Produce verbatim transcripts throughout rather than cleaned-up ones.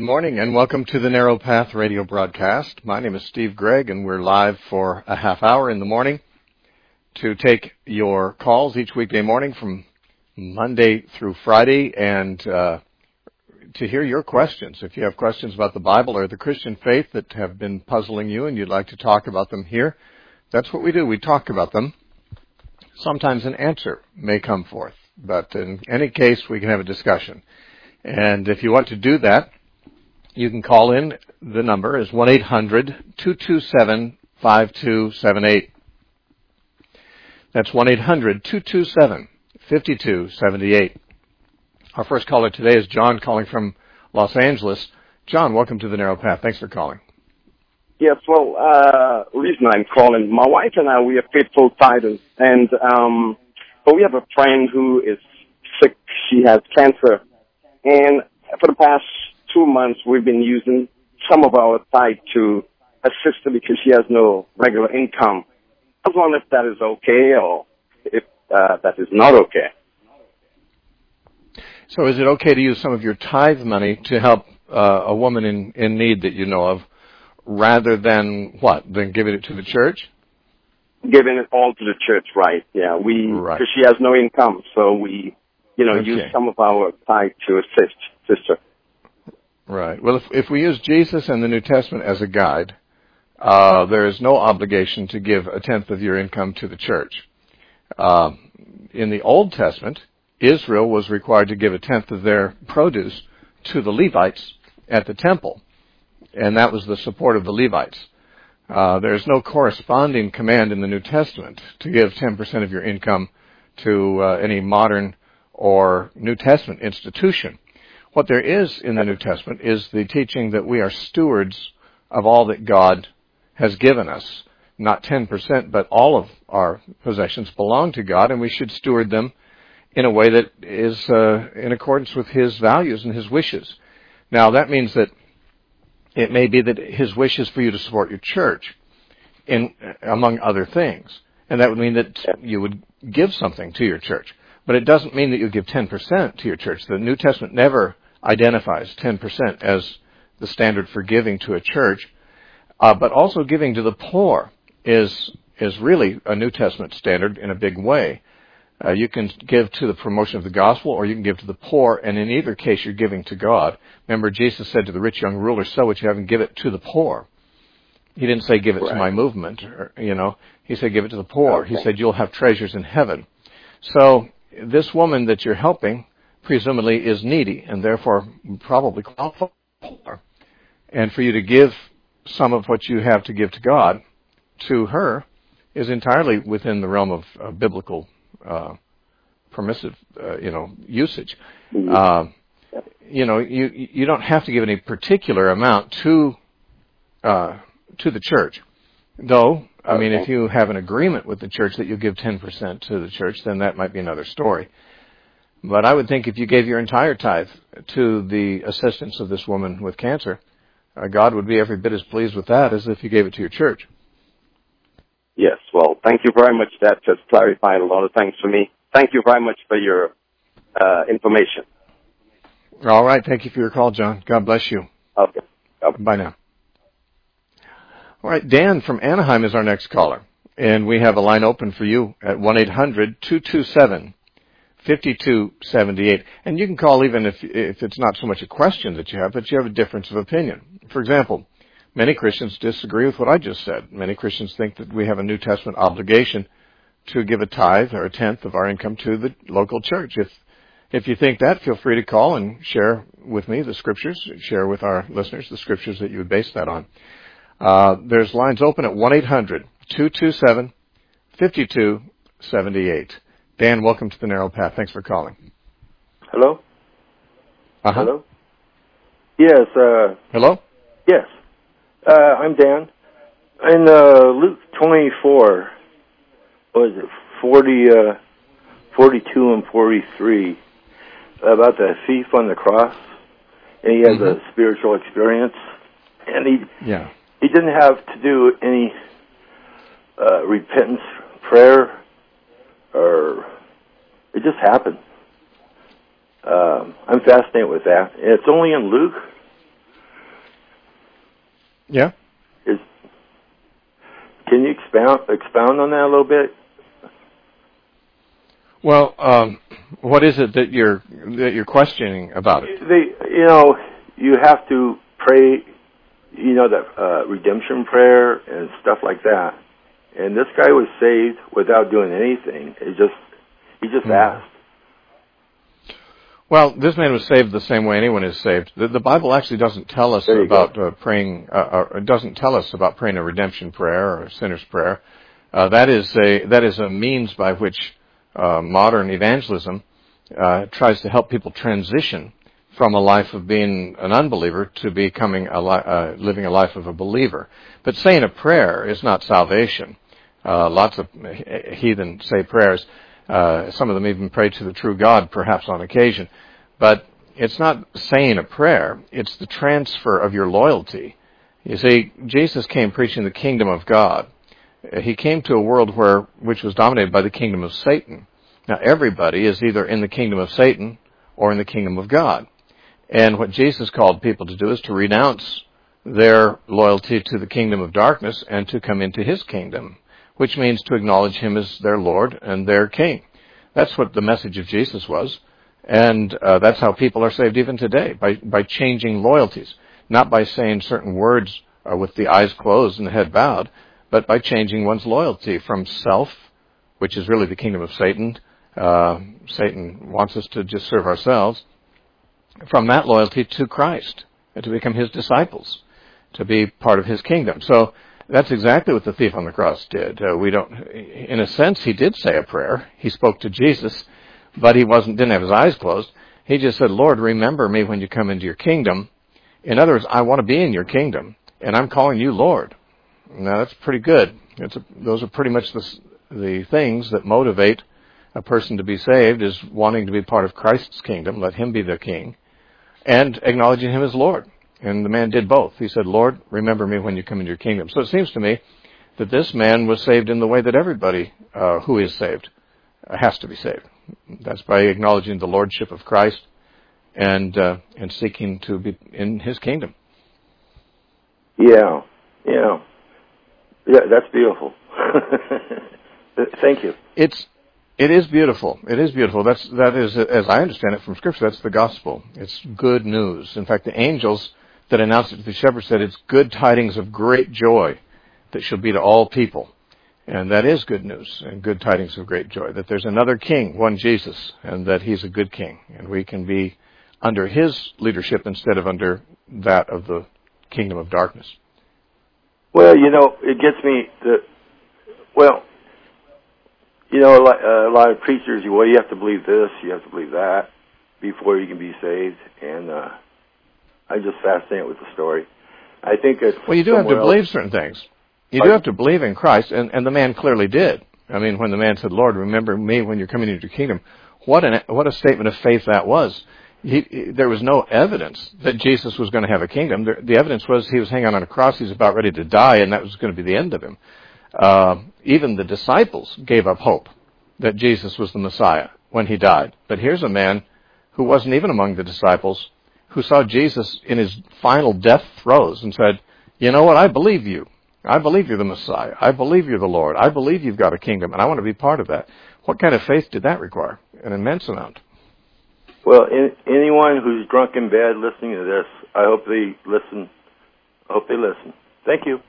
morning and welcome to the Narrow Path radio broadcast. My name is Steve Gregg and we're live for a half hour in the morning to take your calls each weekday morning from Monday through Friday and uh, to hear your questions. If you have questions about the Bible or the Christian faith that have been puzzling you and you'd like to talk about them here, that's what we do. We talk about them. Sometimes an answer may come forth, but in any case, we can have a discussion. And if you want to do that, you can call in. The number is one eight hundred two two seven five two seven eight. That's one eight hundred two two seven five two seven eight. Our first caller today is John calling from Los Angeles. John, welcome to the Narrow Path. Thanks for calling. Yes, well, uh, reason I'm calling, my wife and I, we are faithful tithers, and, um, but we have a friend who is sick. She has cancer, and for the past two months, we've been using some of our tithe to assist her because she has no regular income. I was wondering if that is okay or if uh, that is not okay. So is it okay to use some of your tithe money to help uh, a woman in, in need that you know of, rather than what? Than giving it to the church? Giving it all to the church, right. Yeah, we, right. because she has no income, so we, you know, okay. use some of our tithe to assist sister. Right. Well, if, if we use Jesus and the New Testament as a guide, uh, there is no obligation to give a tenth of your income to the church. Uh, in the Old Testament, Israel was required to give a tenth of their produce to the Levites at the temple, and that was the support of the Levites. Uh, there's no corresponding command in the New Testament to give ten percent of your income to uh, any modern or New Testament institution. What there is in the New Testament is the teaching that we are stewards of all that God has given us. Not ten percent, but all of our possessions belong to God, and we should steward them in a way that is uh, in accordance with His values and His wishes. Now, that means that it may be that His wish is for you to support your church, in among other things. And that would mean that you would give something to your church. But it doesn't mean that you give ten percent to your church. The New Testament never identifies ten percent as the standard for giving to a church. Uh, but also giving to the poor is is really a New Testament standard in a big way. Uh, you can give to the promotion of the gospel, or you can give to the poor, and in either case you're giving to God. Remember, Jesus said to the rich young ruler, "Sow what you have and give it to the poor." He didn't say, "Give it right. to my movement," or, you know. He said, "Give it to the poor." Okay. He said, "You'll have treasures in heaven." So this woman that you're helping presumably is needy and therefore probably qualified. And for you to give some of what you have to give to God to her is entirely within the realm of uh, biblical uh, permissive, uh, you know, usage. Mm-hmm. Uh, you know, you you don't have to give any particular amount to uh, to the church, though. I okay. mean, if you have an agreement with the church that you give ten percent to the church, then that might be another story. But I would think if you gave your entire tithe to the assistance of this woman with cancer, uh, God would be every bit as pleased with that as if you gave it to your church. Yes, well, thank you very much. That just clarified a lot of things for me. Thank you very much for your uh, information. All right. Thank you for your call, John. God bless you. Okay. okay. Bye now. All right. Dan from Anaheim is our next caller. And we have a line open for you at one eight hundred two two seven five two seven eight. And you can call even if if it's not so much a question that you have, but you have a difference of opinion. For example, many Christians disagree with what I just said. Many Christians think that we have a New Testament obligation to give a tithe or a tenth of our income to the local church. If if you think that, feel free to call and share with me the scriptures, share with our listeners the scriptures that you would base that on. Uh, there's lines open at one eight hundred two two seven five two seven eight. Dan, welcome to the Narrow Path. Thanks for calling. Hello? Uh-huh. Hello? Yes. Uh, Hello? Yes. Uh, I'm Dan. In uh, Luke twenty-four, what is it, forty, uh, forty-two and forty-three, about the thief on the cross, and he has mm-hmm. a spiritual experience, and he yeah. he didn't have to do any uh, repentance prayer, or it just happened. Um, I'm fascinated with that. And it's only in Luke. Yeah. Is can you expound expound on that a little bit? Well, um, what is it that you're that you're questioning about it? They, you know, you have to pray, you know, that uh, redemption prayer and stuff like that. And this guy was saved without doing anything. He just he just mm. asked. Well, this man was saved the same way anyone is saved. The, the Bible actually doesn't tell us about uh, praying. Uh, uh, it doesn't tell us about praying a redemption prayer or a sinner's prayer. Uh, that is a that is a means by which uh, modern evangelism uh, tries to help people transition from a life of being an unbeliever to becoming a li- uh, living a life of a believer. But saying a prayer is not salvation. Uh, lots of heathen say prayers. Uh, some of them even pray to the true God, perhaps on occasion. But it's not saying a prayer. It's the transfer of your loyalty. You see, Jesus came preaching the kingdom of God. He came to a world where which was dominated by the kingdom of Satan. Now, everybody is either in the kingdom of Satan or in the kingdom of God. And what Jesus called people to do is to renounce their loyalty to the kingdom of darkness and to come into his kingdom, which means to acknowledge him as their Lord and their King. That's what the message of Jesus was. And uh, that's how people are saved even today, by, by changing loyalties. Not by saying certain words uh, with the eyes closed and the head bowed, but by changing one's loyalty from self, which is really the kingdom of Satan. Uh, Satan wants us to just serve ourselves. From that loyalty to Christ, and to become his disciples, to be part of his kingdom. So that's exactly what the thief on the cross did. Uh, we don't, in a sense, he did say a prayer. He spoke to Jesus, but he wasn't didn't have his eyes closed. He just said, "Lord, remember me when you come into your kingdom." In other words, I want to be in your kingdom, and I'm calling you Lord. Now that's pretty good. It's a, those are pretty much the, the things that motivate a person to be saved, is wanting to be part of Christ's kingdom, let him be the king, and acknowledging him as Lord. And the man did both. He said, "Lord, remember me when you come into your kingdom." So it seems to me that this man was saved in the way that everybody uh, who is saved uh, has to be saved. That's by acknowledging the lordship of Christ and uh, and seeking to be in his kingdom. Yeah, yeah. Yeah, that's beautiful. Thank you. It's It is beautiful. It is beautiful. That's, that is, as I understand it from Scripture, that's the gospel. It's good news. In fact, the angels that announced it to the shepherds said it's good tidings of great joy that shall be to all people. And that is good news and good tidings of great joy, that there's another king, one Jesus, and that he's a good king. And we can be under his leadership instead of under that of the kingdom of darkness. Well, you know, it gets me, the, well, you know, a lot, uh, a lot of preachers, well, you have to believe this, you have to believe that before you can be saved. And uh, I'm just fascinated with the story. I think it's well, you do have to else. believe certain things. You Pardon? do have to believe in Christ, and, and the man clearly did. I mean, when the man said, "Lord, remember me when you're coming into your kingdom," what an what a statement of faith that was. He, he, there was no evidence that Jesus was going to have a kingdom. The, the evidence was he was hanging on a cross, he was about ready to die, and that was going to be the end of him. Uh, even the disciples gave up hope that Jesus was the Messiah when he died. But here's a man who wasn't even among the disciples, who saw Jesus in his final death throes and said, "You know what? I believe you. I believe you're the Messiah. I believe you're the Lord. I believe you've got a kingdom, and I want to be part of that." What kind of faith did that require? An immense amount. Well, in, anyone who's drunk in bed listening to this, I hope they listen. I hope they listen. Thank you.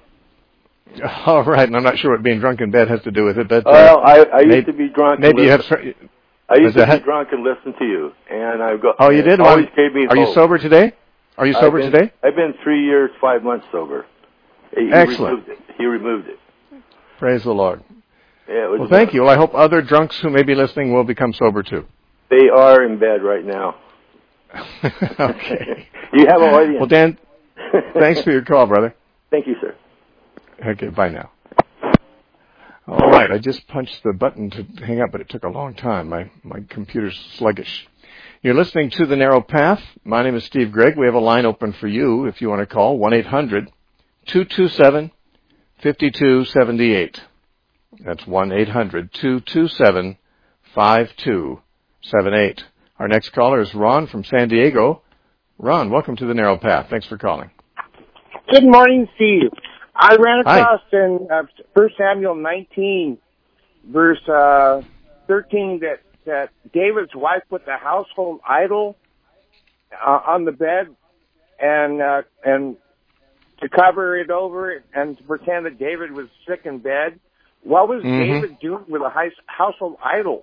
All right, and I'm not sure what being drunk in bed has to do with it, but uh, well, I, I maybe, used to be drunk. Maybe and you have. I used to be that? drunk and listen to you, and I've got. Oh, you did. Always well, gave me are hope. you sober today? Are you sober I've been, today? I've been three years, five months sober. He, he Excellent. Removed it. He removed it. Praise the Lord. Yeah, it was well, thank you. Well, I hope other drunks who may be listening will become sober too. They are in bed right now. Okay. You have an audience. Well, Dan, thanks for your call, brother. Thank you, sir. Okay, bye now. All right, I just punched the button to hang up, but it took a long time. My my computer's sluggish. You're listening to The Narrow Path. My name is Steve Gregg. We have a line open for you if you want to call, one eight hundred two two seven five two seven eight. That's one eight hundred two two seven five two seven eight. Our next caller is Ron from San Diego. Ron, welcome to The Narrow Path. Thanks for calling. Good morning, Steve. I ran across Hi. in uh, First Samuel nineteen, verse uh, thirteen, that, that David's wife put the household idol uh, on the bed and uh, and to cover it over and to pretend that David was sick in bed. What was mm-hmm. David doing with a household idol?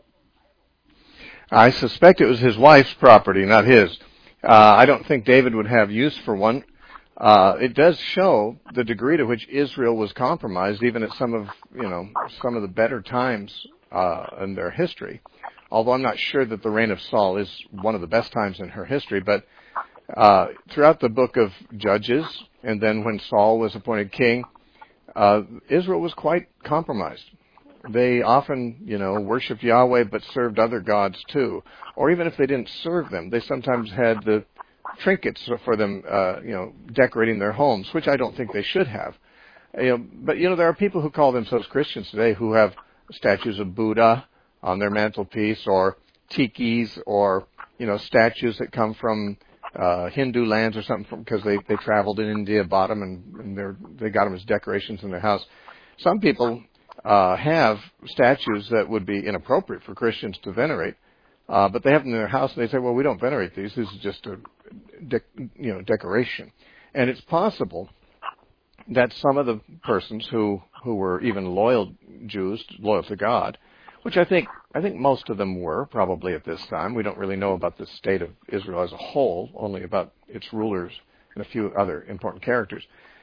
I suspect it was his wife's property, not his. Uh, I don't think David would have use for one. Uh, it does show the degree to which Israel was compromised, even at some of, you know, some of the better times uh, in their history. Although I'm not sure that the reign of Saul is one of the best times in her history, but uh, throughout the book of Judges, and then when Saul was appointed king, uh, Israel was quite compromised. They often, you know, worshipped Yahweh but served other gods too. Or even if they didn't serve them, they sometimes had the trinkets for them, uh, you know, decorating their homes, which I don't think they should have. You know, but, you know, there are people who call themselves Christians today who have statues of Buddha on their mantelpiece, or tikis, or, you know, statues that come from uh, Hindu lands or something, because they, they traveled in India, bought them, and, and they're, they got them as decorations in their house. Some people uh, have statues that would be inappropriate for Christians to venerate, uh, but they have them in their house, and they say, well, we don't venerate these. This is just a de- you know, decoration. And it's possible that some of the persons who, who were even loyal Jews, loyal to God, which I think I think most of them were probably at this time. We don't really know about the state of Israel as a whole, only about its rulers and a few other important characters.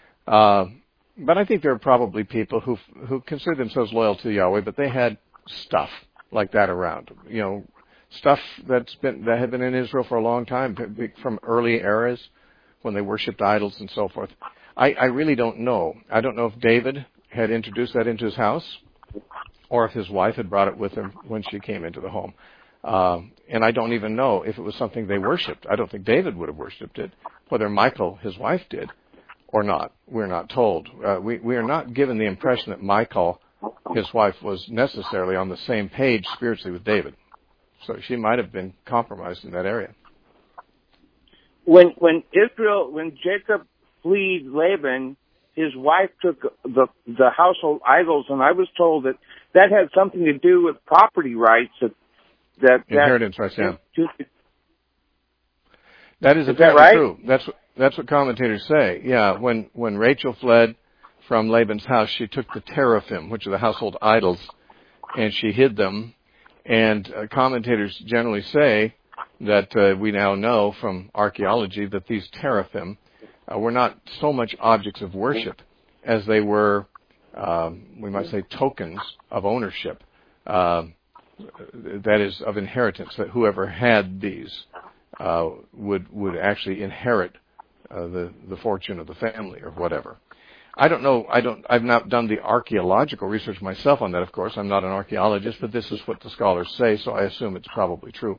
Uh, but I think there are probably people who who consider themselves loyal to Yahweh, but they had stuff like that around. You know, stuff that's been that had been in Israel for a long time, from early eras when they worshipped idols and so forth. I, I really don't know. I don't know if David had introduced that into his house, or if his wife had brought it with him when she came into the home. Uh, and I don't even know if it was something they worshipped. I don't think David would have worshipped it. Whether Michal, his wife, did or not, we're not told. Uh, we, we are not given the impression that Michal, his wife, was necessarily on the same page spiritually with David. So she might have been compromised in that area. When when Israel, when Jacob fled Laban, his wife took the the household idols, and I was told that that had something to do with property rights. That, that inheritance rights, yeah. To, that is, is that right? True. That's what, that's what commentators say. Yeah, when when Rachel fled from Laban's house, she took the teraphim, which are the household idols, and she hid them. And uh, commentators generally say that uh, we now know from archaeology that these teraphim uh, were not so much objects of worship as they were, um, we might say, tokens of ownership, uh, that is, of inheritance, that whoever had these uh, would would actually inherit uh, the, the fortune of the family or whatever. I don't know. I don't. I've not done the archaeological research myself on that. Of course, I'm not an archaeologist, but this is what the scholars say, so I assume it's probably true.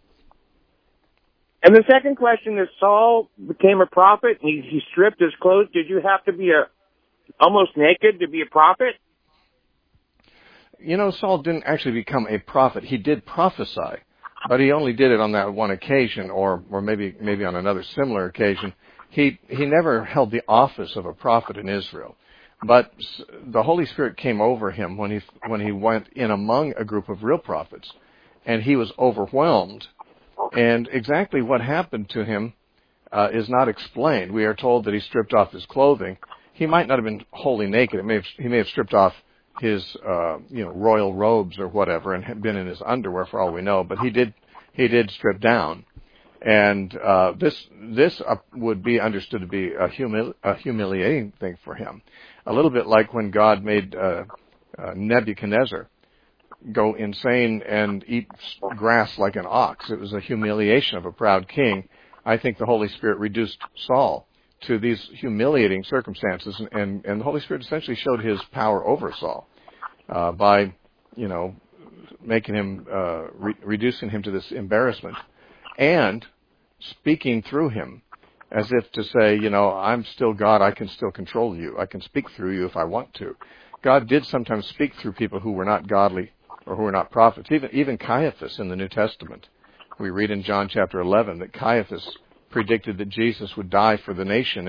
And the second question is: Saul became a prophet, and he, he stripped his clothes. Did you have to be a almost naked to be a prophet? You know, Saul didn't actually become a prophet. He did prophesy, but he only did it on that one occasion, or or maybe maybe on another similar occasion. He he never held the office of a prophet in Israel, but the Holy Spirit came over him when he when he went in among a group of real prophets, and he was overwhelmed. And exactly what happened to him uh, is not explained. We are told that he stripped off his clothing. He might not have been wholly naked. It may have, he may have stripped off his uh, you know royal robes or whatever, and had been in his underwear for all we know. But he did he did strip down. And uh, this this uh, would be understood to be a, humili- a humiliating thing for him, a little bit like when God made uh, uh, Nebuchadnezzar go insane and eat grass like an ox. It was a humiliation of a proud king. I think the Holy Spirit reduced Saul to these humiliating circumstances, and, and the Holy Spirit essentially showed his power over Saul uh, by, you know, making him uh, re- reducing him to this embarrassment, and speaking through him as if to say, you know, I'm still God, I can still control you, I can speak through you if I want to. God did sometimes speak through people who were not godly or who were not prophets. Even even Caiaphas in the New Testament, we read in John chapter eleven that Caiaphas predicted that Jesus would die for the nation, and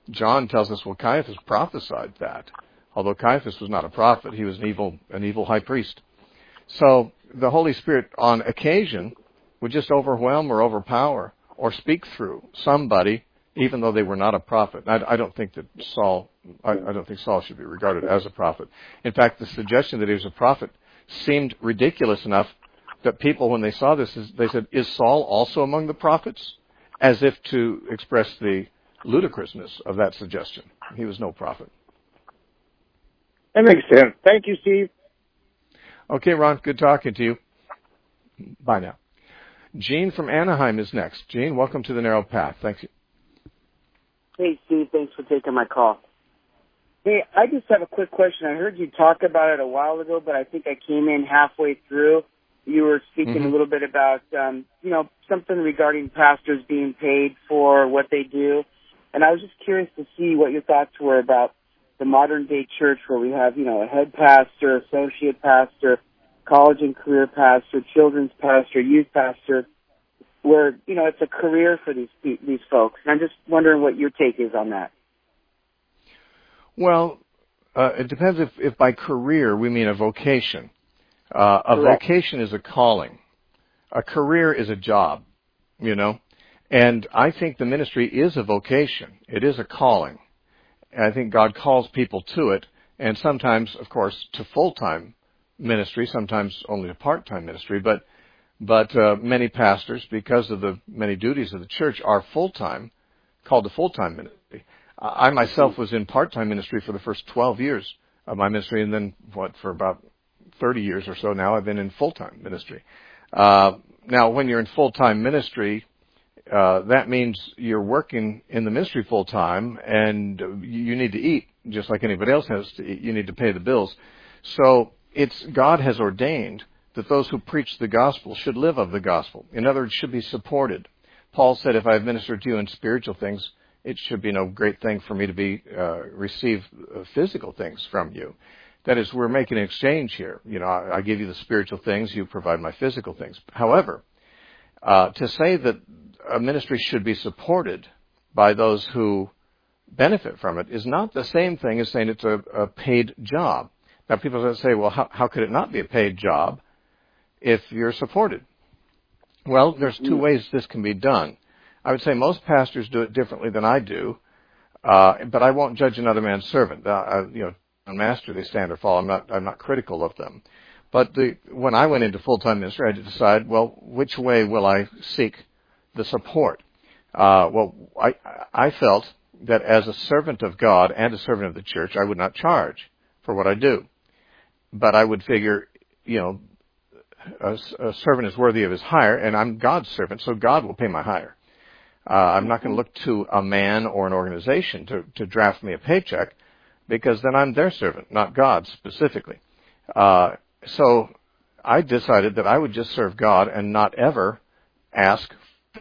John tells us, well, Caiaphas prophesied that. Although Caiaphas was not a prophet, he was an evil, an evil high priest. So the Holy Spirit, on occasion, would just overwhelm or overpower or speak through somebody, even though they were not a prophet. I, I don't think that Saul, I, I don't think Saul should be regarded as a prophet. In fact, the suggestion that he was a prophet seemed ridiculous enough that people, when they saw this, they said, "Is Saul also among the prophets?" As if to express the ludicrousness of that suggestion. He was no prophet. That makes sense. Thank you, Steve. Okay, Ron, good talking to you. Bye now. Gene from Anaheim is next. Gene, welcome to the Narrow Path. Thank you. Hey, Steve, thanks for taking my call. Hey, I just have a quick question. I heard you talk about it a while ago, but I think I came in halfway through. You were speaking mm-hmm. a little bit about, um, you know, something regarding pastors being paid for what they do. And I was just curious to see what your thoughts were about the modern day church where we have, you know, a head pastor, associate pastor, college and career pastor, children's pastor, youth pastor, where, you know, it's a career for these these folks. And I'm just wondering what your take is on that. Well, uh, it depends if, if by career we mean a vocation. Uh, a Correct. vocation is a calling. A career is a job, you know. And I think the ministry is a vocation. It is a calling. And I think God calls people to it, and sometimes, of course, to full-time ministry, sometimes only to part-time ministry. But but uh, many pastors, because of the many duties of the church, are full-time, called to full-time ministry. I myself was in part-time ministry for the first twelve years of my ministry, and then, what, for about thirty years or so now, I've been in full-time ministry. Uh, now, when you're in full-time ministry, uh, that means you're working in the ministry full-time, and you need to eat, just like anybody else has to eat. You need to pay the bills. So it's God has ordained that those who preach the gospel should live of the gospel. In other words, should be supported. Paul said, if I have ministered to you in spiritual things, it should be no great thing for me to be uh, receive uh, physical things from you. That is, we're making an exchange here. You know, I, I give you the spiritual things, you provide my physical things. However, uh, to say that a ministry should be supported by those who benefit from it is not the same thing as saying it's a, a paid job. Now, people say, well, how, how could it not be a paid job if you're supported? Well, there's two ways this can be done. I would say most pastors do it differently than I do, uh, but I won't judge another man's servant. Uh, I, you know, on master they stand or fall. I'm not. I'm not critical of them. But the, when I went into full-time ministry, I had to decide, well, which way will I seek the support? Uh, well, I, I felt that as a servant of God and a servant of the church, I would not charge for what I do. But I would figure, you know, a, a servant is worthy of his hire, and I'm God's servant, so God will pay my hire. Uh, I'm not going to look to a man or an organization to, to draft me a paycheck, because then I'm their servant, not God's specifically. Uh, so I decided that I would just serve God and not ever ask.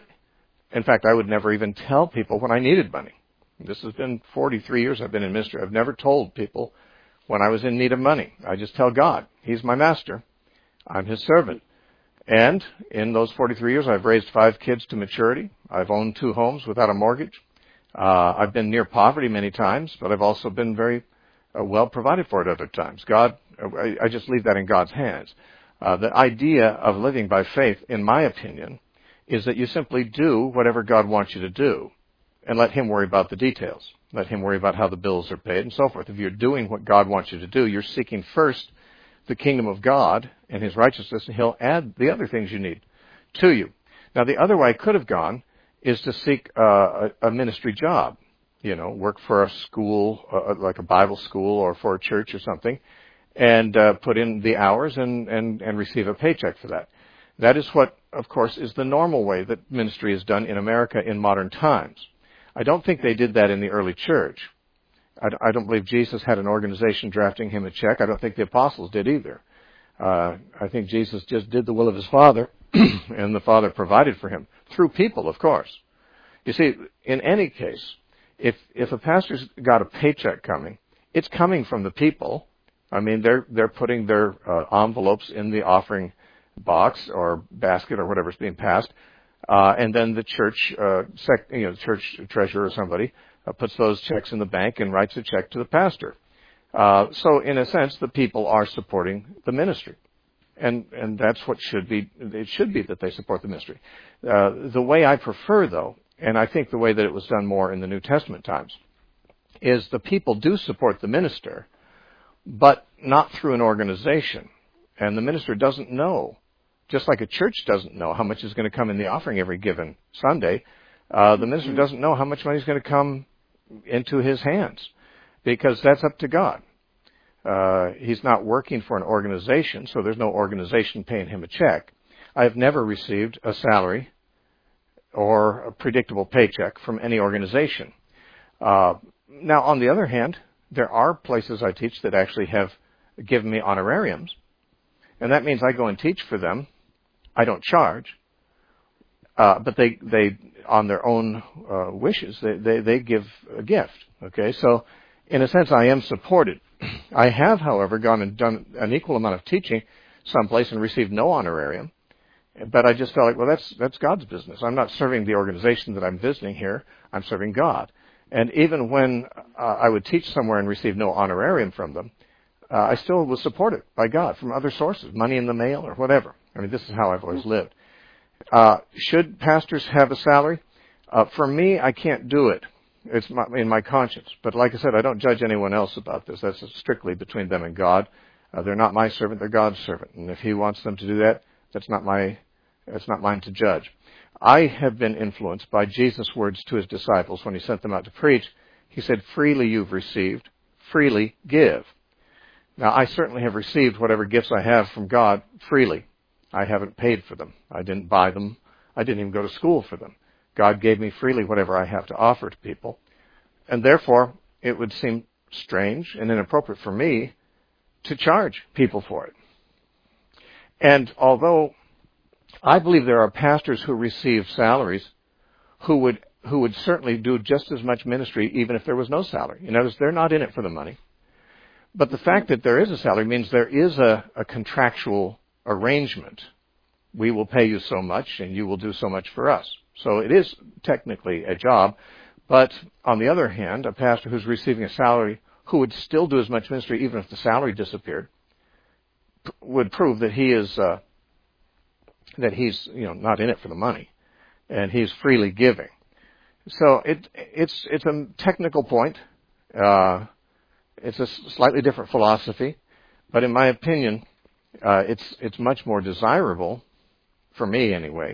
In fact, I would never even tell people when I needed money. This has been forty-three years I've been in ministry. I've never told people when I was in need of money. I just tell God, He's my master. I'm His servant. And in those forty-three years, I've raised five kids to maturity. I've owned two homes without a mortgage. Uh, I've been near poverty many times, but I've also been very uh, well provided for at other times. God, I, I just leave that in God's hands. Uh, the idea of living by faith, in my opinion, is that you simply do whatever God wants you to do and let Him worry about the details. Let Him worry about how the bills are paid and so forth. If you're doing what God wants you to do, you're seeking first the kingdom of God and His righteousness, and He'll add the other things you need to you. Now, the other way I could have gone is to seek uh, a, a ministry job, you know, work for a school, uh, like a Bible school or for a church or something, and uh, put in the hours and, and, and receive a paycheck for that. That is what, of course, is the normal way that ministry is done in America in modern times. I don't think they did that in the early church. I, I don't believe Jesus had an organization drafting him a check. I don't think the apostles did either. Uh, I think Jesus just did the will of His Father, and the Father provided for Him, through people, of course. You see, in any case, if if a pastor's got a paycheck coming, it's coming from the people. I mean, they're they're putting their uh, envelopes in the offering box or basket or whatever's being passed, uh, and then the church, uh, sec, you know, church treasurer or somebody uh, puts those checks in the bank and writes a check to the pastor. Uh, so in a sense, the people are supporting the ministry. And, and that's what should be, it should be that they support the ministry. Uh, the way I prefer, though, and I think the way that it was done more in the New Testament times, is the people do support the minister, but not through an organization. And the minister doesn't know, just like a church doesn't know how much is going to come in the offering every given Sunday, uh, the minister doesn't know how much money is going to come into his hands, because that's up to God. Uh, he's not working for an organization, so there's no organization paying him a check. I have never received a salary or a predictable paycheck from any organization. Uh, now, on the other hand, there are places I teach that actually have given me honorariums, and that means I go and teach for them. I don't charge, uh, but they, they, on their own uh, wishes, they, they, they give a gift. Okay, so in a sense, I am supported. I have, however, gone and done an equal amount of teaching someplace and received no honorarium. But I just felt like, well, that's that's God's business. I'm not serving the organization that I'm visiting here. I'm serving God. And even when uh, I would teach somewhere and receive no honorarium from them, uh, I still was supported by God from other sources, money in the mail or whatever. I mean, this is how I've always lived. Uh, should pastors have a salary? Uh, for me, I can't do it. It's my, in my conscience. But like I said, I don't judge anyone else about this. That's strictly between them and God. Uh, they're not my servant, they're God's servant. And if he wants them to do that, that's not my, that's not mine to judge. I have been influenced by Jesus' words to his disciples when he sent them out to preach. He said, freely you've received, freely give. Now, I certainly have received whatever gifts I have from God freely. I haven't paid for them. I didn't buy them. I didn't even go to school for them. God gave me freely whatever I have to offer to people. And therefore, it would seem strange and inappropriate for me to charge people for it. And although I believe there are pastors who receive salaries who would who would certainly do just as much ministry even if there was no salary. In other words, they're not in it for the money. But the fact that there is a salary means there is a, a contractual arrangement. We will pay you so much and you will do so much for us. So it is technically a job, but on the other hand, a pastor who's receiving a salary who would still do as much ministry even if the salary disappeared p- would prove that he is uh, that he's you know not in it for the money, and he's freely giving. So it it's it's a technical point. Uh, it's a slightly different philosophy, but in my opinion, uh, it's it's much more desirable, for me anyway,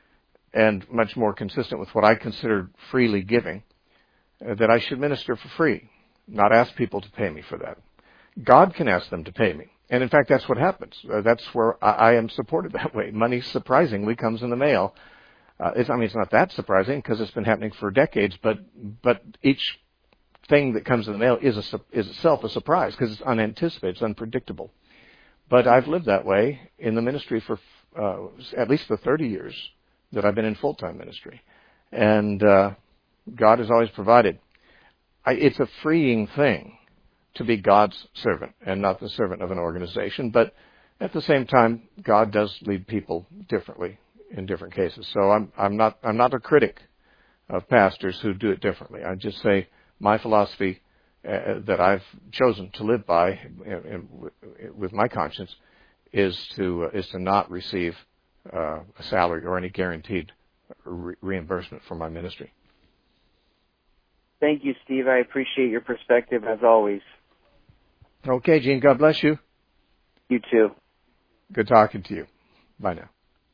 and much more consistent with what I consider freely giving, uh, that I should minister for free, not ask people to pay me for that. God can ask them to pay me. And in fact, that's what happens. Uh, that's where I, I am supported that way. Money surprisingly comes in the mail. Uh, it's, I mean, it's not that surprising because it's been happening for decades, but but each thing that comes in the mail is a, is itself a surprise because it's unanticipated, it's unpredictable. But I've lived that way in the ministry for uh, at least the thirty years that I've been in full-time ministry. And uh, God has always provided. I, it's a freeing thing to be God's servant and not the servant of an organization. But at the same time, God does lead people differently in different cases. So I'm, I'm not I'm not a critic of pastors who do it differently. I just say my philosophy uh, that I've chosen to live by in, in, with my conscience is to uh, is to not receive Uh, a salary or any guaranteed re- reimbursement for my ministry. Thank you, Steve. I appreciate your perspective as always. Okay, Gene, God bless you. You too. Good talking to you. Bye now.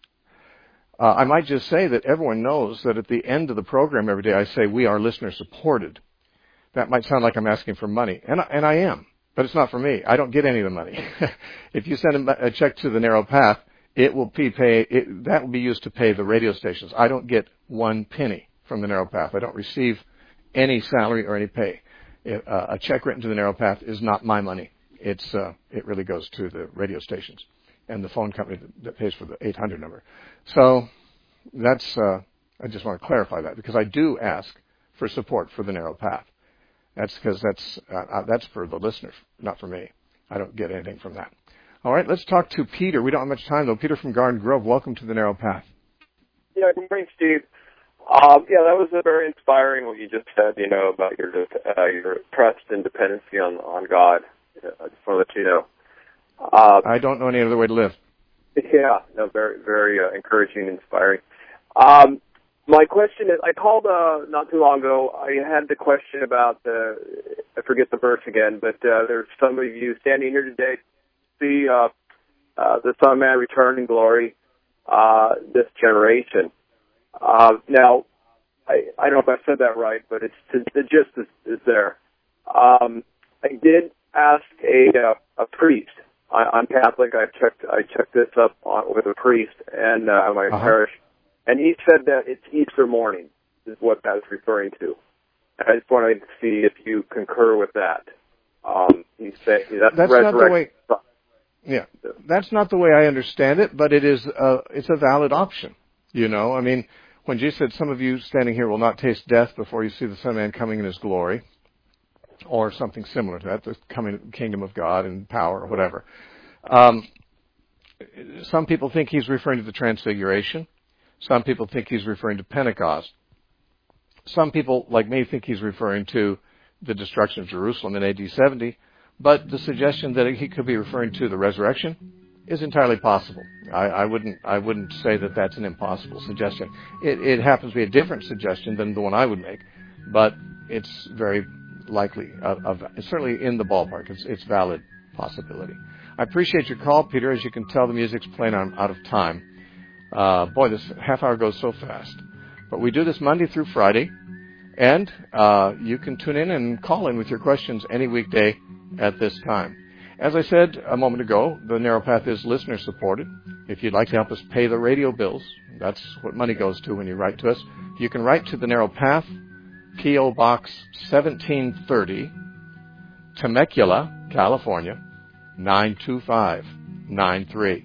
Uh, I might just say that everyone knows that at the end of the program every day I say we are listener supported. That might sound like I'm asking for money, and I, and I am, but it's not for me. I don't get any of the money. If you send a, a check to the Narrow Path, It will be pay. It, that will be used to pay the radio stations. I don't get one penny from the Narrow Path. I don't receive any salary or any pay. It, uh, a check written to the Narrow Path is not my money. It's uh, it really goes to the radio stations and the phone company that, that pays for the eight hundred number. So that's. Uh, I just want to clarify that because I do ask for support for the Narrow Path. That's because that's uh, that's for the listeners, not for me. I don't get anything from that. All right, let's talk to Peter. We don't have much time, though. Peter from Garden Grove, welcome to the Narrow Path. Yeah, good morning, Steve. Um, yeah, that was a very inspiring what you just said, you know, about your uh, your trust and dependency on, on God. I just want to let you know. Uh, I don't know any other way to live. Yeah, no, very, very uh, encouraging and inspiring. Um, my question is, I called uh, not too long ago. I had the question about the, I forget the verse again, but uh, there's some of you standing here today to see uh, uh, the Son of Man return in glory uh, this generation. Uh, now, I, I don't know if I said that right, but it's the gist is, is there. Um, I did ask a uh, a priest. I, I'm Catholic. I checked I checked this up on, with a priest and uh, my uh-huh. parish, and he said that it's Easter morning is what that's referring to. I just wanted to see if you concur with that. Um, he's saying that's, that's not the way. Yeah, that's not the way I understand it, but it is. Uh, it's a valid option. You know, I mean, when Jesus said, "Some of you standing here will not taste death before you see the Son of Man coming in His glory," or something similar to that, the coming kingdom of God and power or whatever. Um, some people think He's referring to the Transfiguration. Some people think He's referring to Pentecost. Some people, like me, think He's referring to the destruction of Jerusalem in A D seventy. But the suggestion that He could be referring to the resurrection is entirely possible. I, I wouldn't I wouldn't say that that's an impossible suggestion. It, it happens to be a different suggestion than the one I would make, but it's very likely, of, of, it's certainly in the ballpark. It's it's valid possibility. I appreciate your call, Peter. As you can tell, the music's playing. I'm out of time. Uh, boy, this half hour goes so fast. But we do this Monday through Friday, and uh, you can tune in and call in with your questions any weekday at this time. As I said a moment ago, the Narrow Path is listener-supported. If you'd like to help us pay the radio bills, that's what money goes to when you write to us. You can write to the Narrow Path, P O. Box seventeen thirty, Temecula, California, nine two five nine three.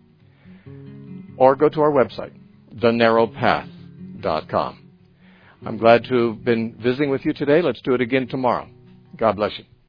Or go to our website, the narrow path dot com. I'm glad to have been visiting with you today. Let's do it again tomorrow. God bless you.